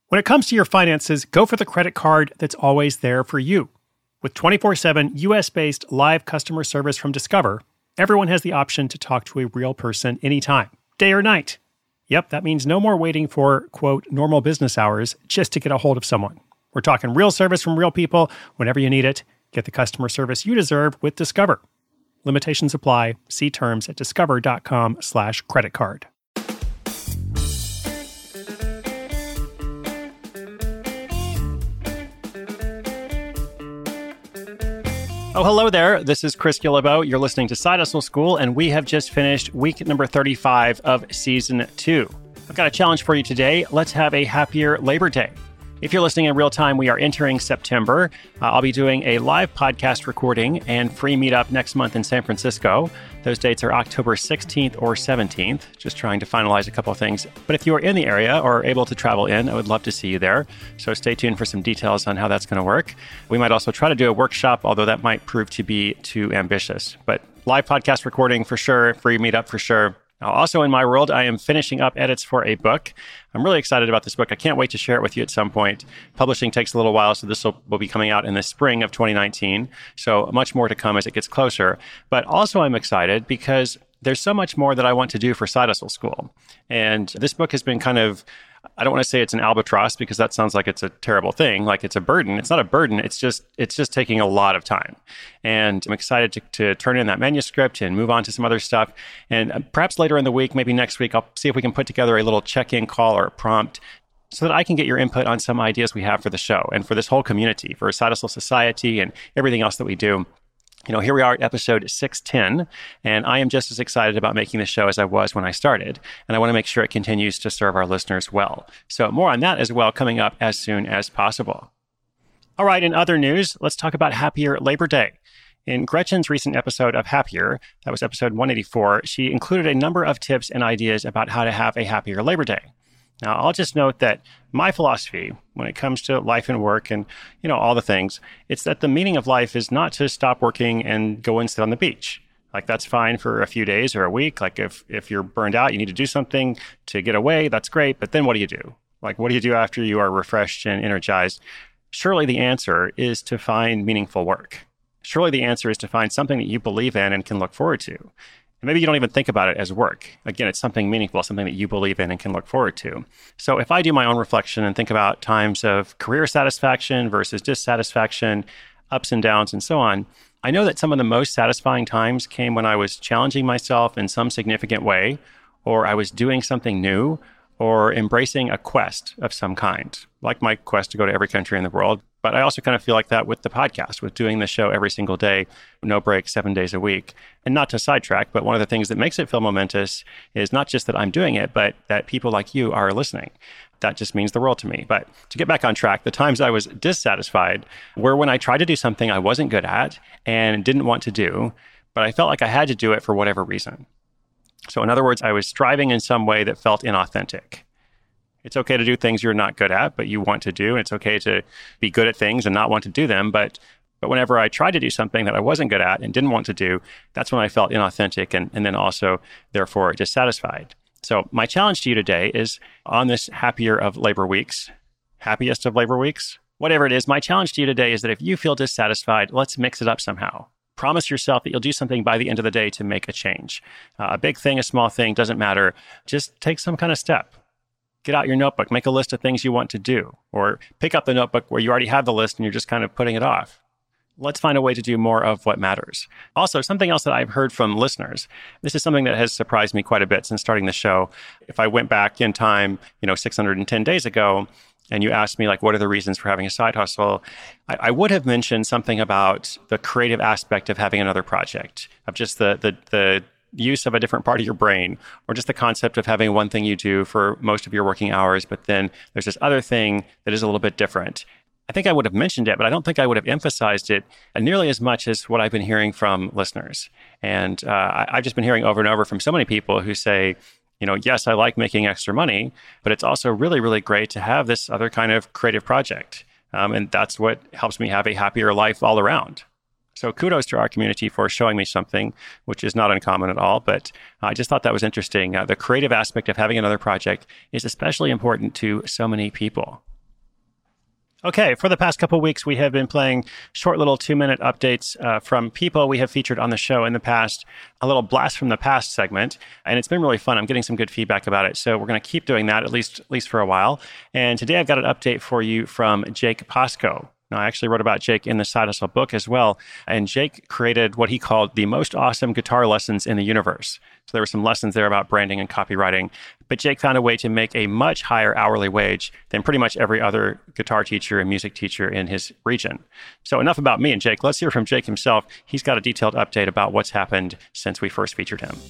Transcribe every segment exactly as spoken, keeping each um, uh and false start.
When it comes to your finances, go for the credit card that's always there for you. With twenty-four seven U S-based live customer service from Discover, everyone has the option to talk to a real person anytime, day or night. Yep, that means no more waiting for, quote, normal business hours just to get a hold of someone. We're talking real service from real people whenever you need it. Get the customer service you deserve with Discover. Limitations apply. See terms at discover.com slash credit card. Oh, hello there. This is Chris Guillebeau. You're listening to Side Hustle School, and we have just finished week number thirty-five of season two. I've got a challenge for you today. Let's have a happier Labor Day. If you're listening in real time, we are entering September. Uh, I'll be doing a live podcast recording and free meetup next month in San Francisco. Those dates are October sixteenth or seventeenth, just trying to finalize a couple of things. But if you are in the area or able to travel in, I would love to see you there. So stay tuned for some details on how that's going to work. We might also try to do a workshop, although that might prove to be too ambitious. But live podcast recording for sure, free meetup for sure. Now, also in my world, I am finishing up edits for a book. I'm really excited about this book. I can't wait to share it with you at some point. Publishing takes a little while, so this will, will be coming out in the spring of twenty nineteen. So much more to come as it gets closer. But also I'm excited because there's so much more that I want to do for Side Hustle School. And this book has been kind of, I don't want to say it's an albatross because that sounds like it's a terrible thing, like it's a burden. It's not a burden. It's just it's just taking a lot of time. And I'm excited to, to turn in that manuscript and move on to some other stuff. And perhaps later in the week, maybe next week, I'll see if we can put together a little check-in call or a prompt so that I can get your input on some ideas we have for the show and for this whole community, for Side Hustle Society and everything else that we do. You know, here we are at episode six ten, and I am just as excited about making this show as I was when I started, and I want to make sure it continues to serve our listeners well. So more on that as well coming up as soon as possible. All right, in other news, let's talk about Happier Labor Day. In Gretchen's recent episode of Happier, that was episode one eighty-four, she included a number of tips and ideas about how to have a happier Labor Day. Now, I'll just note that my philosophy when it comes to life and work and, you know, all the things, it's that the meaning of life is not to stop working and go and sit on the beach. Like, that's fine for a few days or a week. Like, if, if you're burned out, you need to do something to get away, that's great. But then what do you do? Like, what do you do after you are refreshed and energized? Surely the answer is to find meaningful work. Surely the answer is to find something that you believe in and can look forward to. And maybe you don't even think about it as work. Again, it's something meaningful, something that you believe in and can look forward to. So if I do my own reflection and think about times of career satisfaction versus dissatisfaction, ups and downs, and so on, I know that some of the most satisfying times came when I was challenging myself in some significant way, or I was doing something new, or embracing a quest of some kind, like my quest to go to every country in the world. But I also kind of feel like that with the podcast, with doing the show every single day, no break, seven days a week. And not to sidetrack, but one of the things that makes it feel momentous is not just that I'm doing it, but that people like you are listening. That just means the world to me. But to get back on track, the times I was dissatisfied were when I tried to do something I wasn't good at and didn't want to do, but I felt like I had to do it for whatever reason. So in other words, I was striving in some way that felt inauthentic. It's okay to do things you're not good at, but you want to do. And it's okay to be good at things and not want to do them. But but whenever I tried to do something that I wasn't good at and didn't want to do, that's when I felt inauthentic and, and then also, therefore, dissatisfied. So my challenge to you today is on this happier of labor weeks, happiest of labor weeks, whatever it is, my challenge to you today is that if you feel dissatisfied, let's mix it up somehow. Promise yourself that you'll do something by the end of the day to make a change. Uh, a big thing, a small thing, doesn't matter. Just take some kind of step. Get out your notebook, make a list of things you want to do, or pick up the notebook where you already have the list and you're just kind of putting it off. Let's find a way to do more of what matters. Also, something else that I've heard from listeners, this is something that has surprised me quite a bit since starting the show. If I went back in time, you know, six hundred ten days ago, and you asked me, like, what are the reasons for having a side hustle? I, I would have mentioned something about the creative aspect of having another project, of just the the the use of a different part of your brain, or just the concept of having one thing you do for most of your working hours, but then there's this other thing that is a little bit different. I think I would have mentioned it, but I don't think I would have emphasized it nearly as much as what I've been hearing from listeners. And uh, I, I've just been hearing over and over from so many people who say, you know, yes, I like making extra money, but it's also really, really great to have this other kind of creative project. Um, and that's what helps me have a happier life all around. So kudos to our community for showing me something, which is not uncommon at all. But I just thought that was interesting. Uh, the creative aspect of having another project is especially important to so many people. Okay, for the past couple of weeks, we have been playing short little two-minute updates uh, from people we have featured on the show in the past, a little blast from the past segment, and it's been really fun. I'm getting some good feedback about it, so we're going to keep doing that, at least at least for a while. And today I've got an update for you from Jake Posko. Now, I actually wrote about Jake in the Side Hustle book as well, and Jake created what he called the most awesome guitar lessons in the universe. So there were some lessons there about branding and copywriting, but Jake found a way to make a much higher hourly wage than pretty much every other guitar teacher and music teacher in his region. So enough about me and Jake. Let's hear from Jake himself. He's got a detailed update about what's happened since we first featured him.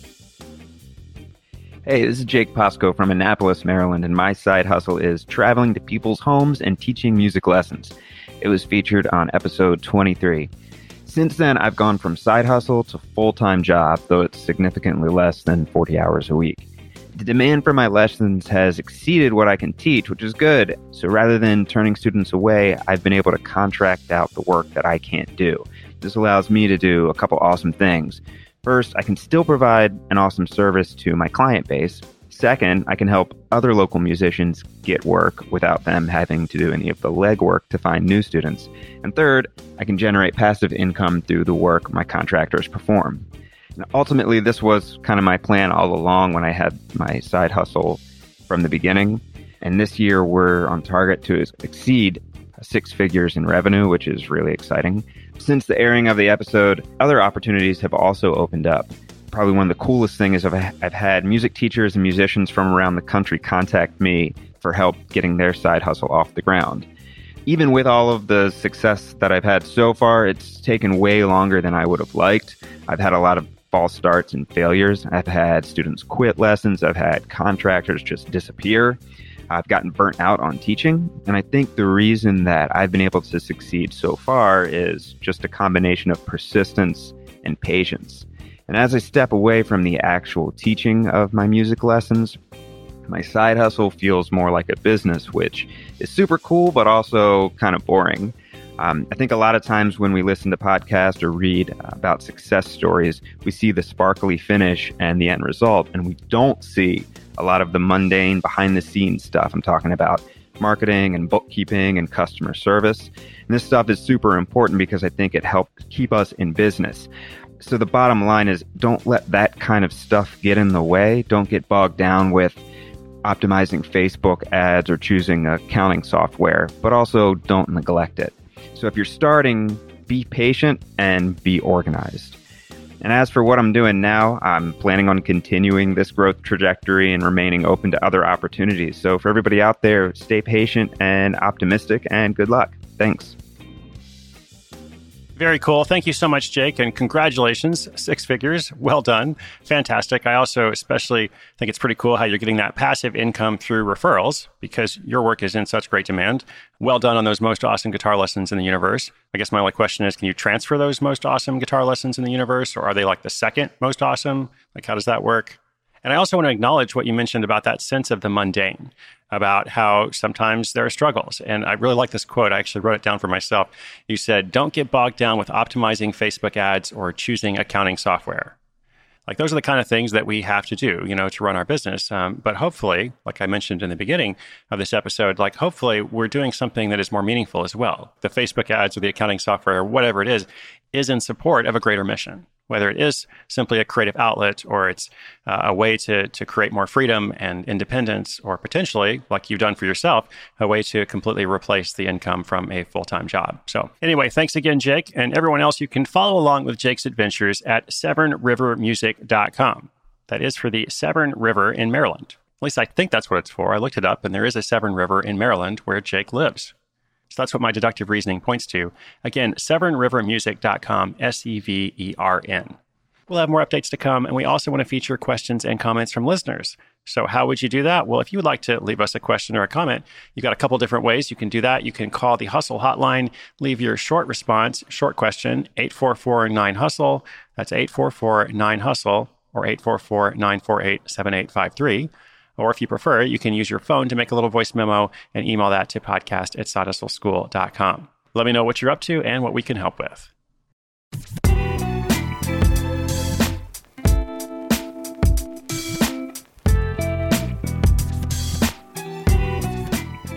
Hey, this is Jake Posko from Annapolis, Maryland, and my side hustle is traveling to people's homes and teaching music lessons. It was featured on episode twenty-three. Since then, I've gone from side hustle to full-time job, though it's significantly less than forty hours a week. The demand for my lessons has exceeded what I can teach, which is good. So rather than turning students away, I've been able to contract out the work that I can't do. This allows me to do a couple awesome things. First, I can still provide an awesome service to my client base. Second, I can help other local musicians get work without them having to do any of the legwork to find new students. And third, I can generate passive income through the work my contractors perform. And ultimately, this was kind of my plan all along when I had my side hustle from the beginning. And this year, we're on target to exceed six figures in revenue, which is really exciting. Since the airing of the episode, other opportunities have also opened up. Probably one of the coolest things is I've, I've had music teachers and musicians from around the country contact me for help getting their side hustle off the ground. Even with all of the success that I've had so far, it's taken way longer than I would have liked. I've had a lot of false starts and failures. I've had students quit lessons. I've had contractors just disappear. I've gotten burnt out on teaching. And I think the reason that I've been able to succeed so far is just a combination of persistence and patience. And as I step away from the actual teaching of my music lessons, my side hustle feels more like a business, which is super cool, but also kind of boring. Um, I think a lot of times when we listen to podcasts or read about success stories, we see the sparkly finish and the end result, and we don't see a lot of the mundane behind-the-scenes stuff. I'm talking about marketing and bookkeeping and customer service. And this stuff is super important because I think it helps keep us in business. So the bottom line is, don't let that kind of stuff get in the way. Don't get bogged down with optimizing Facebook ads or choosing accounting software, but also don't neglect it. So if you're starting, be patient and be organized. And as for what I'm doing now, I'm planning on continuing this growth trajectory and remaining open to other opportunities. So for everybody out there, stay patient and optimistic, and good luck. Thanks. Very cool. Thank you so much, Jake, and congratulations. Six figures. Well done. Fantastic. I also especially think it's pretty cool how you're getting that passive income through referrals because your work is in such great demand. Well done on those most awesome guitar lessons in the universe. I guess my only question is, can you transfer those most awesome guitar lessons in the universe, or are they like the second most awesome? Like, how does that work? And I also want to acknowledge what you mentioned about that sense of the mundane, about how sometimes there are struggles. And I really like this quote. I actually wrote it down for myself. You said, don't get bogged down with optimizing Facebook ads or choosing accounting software. Like, those are the kind of things that we have to do, you know, to run our business. Um, but hopefully, like I mentioned in the beginning of this episode, like hopefully we're doing something that is more meaningful as well. The Facebook ads or the accounting software or whatever it is, is in support of a greater mission. Whether it is simply a creative outlet or it's uh, a way to to create more freedom and independence, or potentially, like you've done for yourself, a way to completely replace the income from a full-time job. So anyway, thanks again, Jake. And everyone else, you can follow along with Jake's adventures at severn river music dot com. That is for the Severn River in Maryland. At least I think that's what it's for. I looked it up, and there is a Severn River in Maryland where Jake lives. So that's what my deductive reasoning points to. Again, severn river music dot com, S E V E R N. We'll have more updates to come, and we also want to feature questions and comments from listeners. So how would you do that? Well, if you would like to leave us a question or a comment, you've got a couple different ways you can do that. You can call the Hustle Hotline, leave your short response, short question, eight four four nine hustle. That's eight four four nine hustle, or eight four four nine four eight seven eight five three. Or if you prefer, you can use your phone to make a little voice memo and email that to podcast at side hustle school dot com. Let me know what you're up to and what we can help with.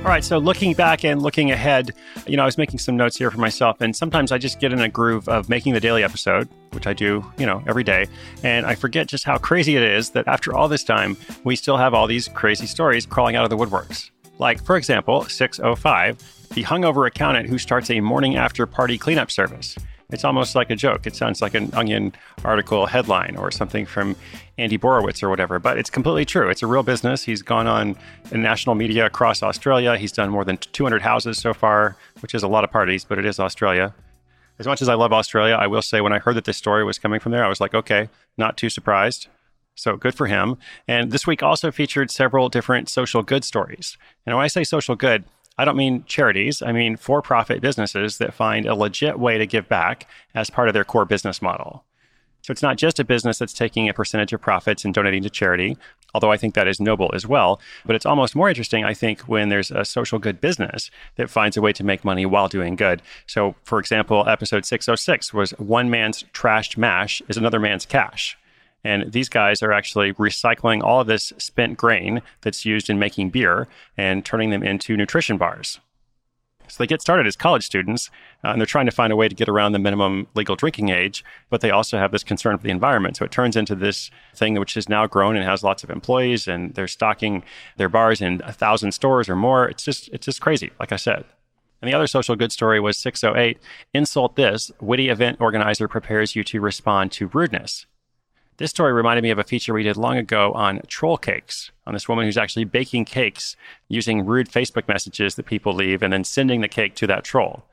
All right, so looking back and looking ahead, you know, I was making some notes here for myself, and sometimes I just get in a groove of making the daily episode, which I do, you know, every day, and I forget just how crazy it is that after all this time, we still have all these crazy stories crawling out of the woodworks. Like, for example, six oh five, the hungover accountant who starts a morning after party cleanup service. It's almost like a joke. It sounds like an Onion article headline or something from Andy Borowitz or whatever, but it's completely true. It's a real business. He's gone on in national media across Australia. He's done more than two hundred houses so far, which is a lot of parties, but it is Australia. As much as I love Australia, I will say when I heard that this story was coming from there, I was like, okay, not too surprised. So good for him. And this week also featured several different social good stories. And when I say social good, I don't mean charities. I mean for-profit businesses that find a legit way to give back as part of their core business model. So it's not just a business that's taking a percentage of profits and donating to charity, although I think that is noble as well. But it's almost more interesting, I think, when there's a social good business that finds a way to make money while doing good. So, for example, episode six oh six was one man's trashed mash is another man's cash. And these guys are actually recycling all of this spent grain that's used in making beer and turning them into nutrition bars. So they get started as college students, uh, and they're trying to find a way to get around the minimum legal drinking age, but they also have this concern for the environment. So it turns into this thing which has now grown and has lots of employees, and they're stocking their bars in a thousand stores or more. It's just, it's just crazy, like I said. And the other social good story was six oh eight, insult this, witty event organizer prepares you to respond to rudeness. This story reminded me of a feature we did long ago on troll cakes, on this woman who's actually baking cakes using rude Facebook messages that people leave and then sending the cake to that troll.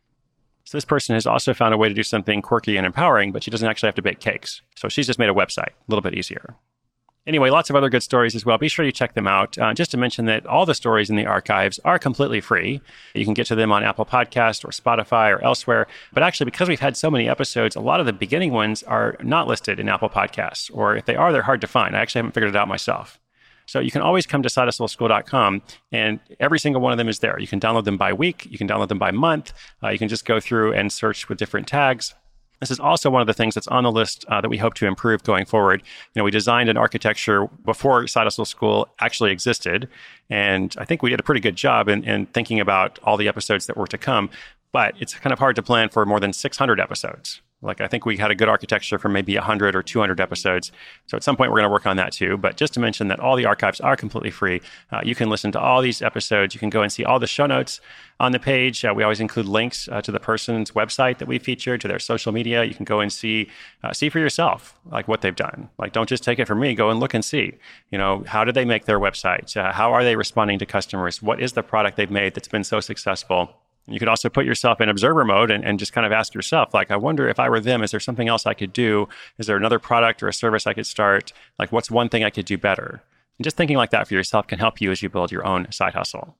So this person has also found a way to do something quirky and empowering, but she doesn't actually have to bake cakes. So she's just made a website, a little bit easier. Anyway, lots of other good stories as well. Be sure you check them out. Uh, just to mention that all the stories in the archives are completely free. You can get to them on Apple Podcast or Spotify or elsewhere. But actually, because we've had so many episodes, a lot of the beginning ones are not listed in Apple Podcasts. Or if they are, they're hard to find. I actually haven't figured it out myself. So you can always come to side hustle school dot com, and every single one of them is there. You can download them by week. You can download them by month. Uh, you can just go through and search with different tags. This is also one of the things that's on the list uh, that we hope to improve going forward. You know, we designed an architecture before Side Hustle School actually existed, and I think we did a pretty good job in, in thinking about all the episodes that were to come, but it's kind of hard to plan for more than six hundred episodes. Like, I think we had a good architecture for maybe one hundred or two hundred episodes. So at some point, we're going to work on that too. But just to mention that all the archives are completely free. Uh, you can listen to all these episodes. You can go and see all the show notes on the page. Uh, we always include links uh, to the person's website that we featured, to their social media. You can go and see uh, see for yourself, like what they've done. Like, don't just take it from me. Go and look and see. You know, how did they make their website? Uh, how are they responding to customers? What is the product they've made that's been so successful? You could also put yourself in observer mode and, and just kind of ask yourself, like, I wonder if I were them, is there something else I could do? Is there another product or a service I could start? Like, what's one thing I could do better? And just thinking like that for yourself can help you as you build your own side hustle.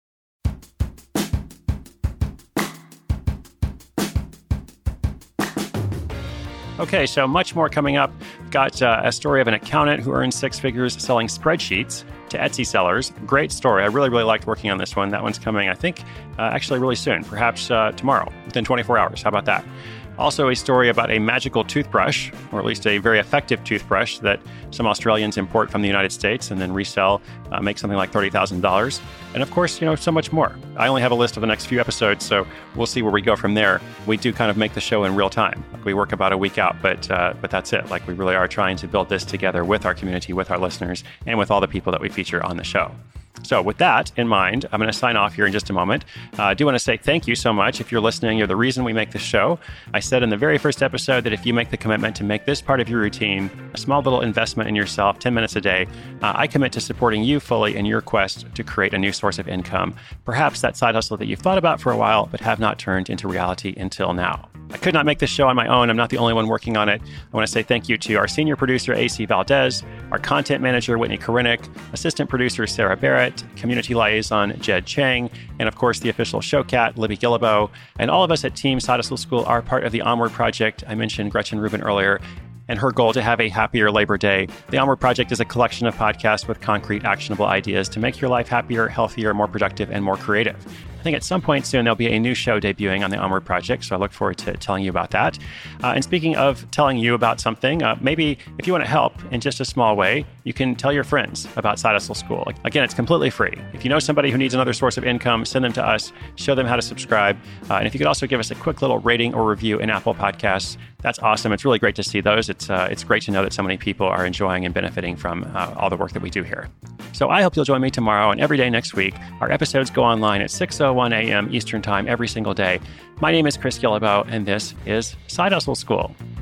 Okay, so much more coming up. Got uh, a story of an accountant who earns six figures selling spreadsheets to Etsy sellers. Great story. I really, really liked working on this one. That one's coming, I think, uh, actually really soon, perhaps uh, tomorrow, within twenty-four hours. How about that? Also, a story about a magical toothbrush, or at least a very effective toothbrush that some Australians import from the United States and then resell, uh, make something like thirty thousand dollars. And of course, you know, so much more. I only have a list of the next few episodes, so we'll see where we go from there. We do kind of make the show in real time. Like, we work about a week out, but uh, but that's it. Like, we really are trying to build this together with our community, with our listeners, and with all the people that we feature on the show. So with that in mind, I'm going to sign off here in just a moment. Uh, I do want to say thank you so much. If you're listening, you're the reason we make this show. I said in the very first episode that if you make the commitment to make this part of your routine, a small little investment in yourself, ten minutes a day, uh, I commit to supporting you fully in your quest to create a new source of income. Perhaps that side hustle that you've thought about for a while, but have not turned into reality until now. I could not make this show on my own. I'm not the only one working on it. I want to say thank you to our senior producer, A C Valdez, our content manager, Whitney Korinik, assistant producer, Sarah Barrett, community liaison, Jed Chang, and of course, the official show cat, Libby Gillibo. And all of us at Team Side Hustle School are part of the Onward Project. I mentioned Gretchen Rubin earlier, and her goal to have a happier Labor Day. The Onward Project is a collection of podcasts with concrete, actionable ideas to make your life happier, healthier, more productive, and more creative. I think at some point soon, there'll be a new show debuting on the Onward Project, so I look forward to telling you about that. Uh, and speaking of telling you about something, uh, maybe if you want to help in just a small way, you can tell your friends about Side Hustle School. Like, again, it's completely free. If you know somebody who needs another source of income, send them to us, show them how to subscribe. Uh, and if you could also give us a quick little rating or review in Apple Podcasts, that's awesome. It's really great to see those. It's uh, it's great to know that so many people are enjoying and benefiting from uh, all the work that we do here. So I hope you'll join me tomorrow and every day next week. Our episodes go online at six oh one a.m. Eastern Time every single day. My name is Chris Guillebeau, and this is Side Hustle School.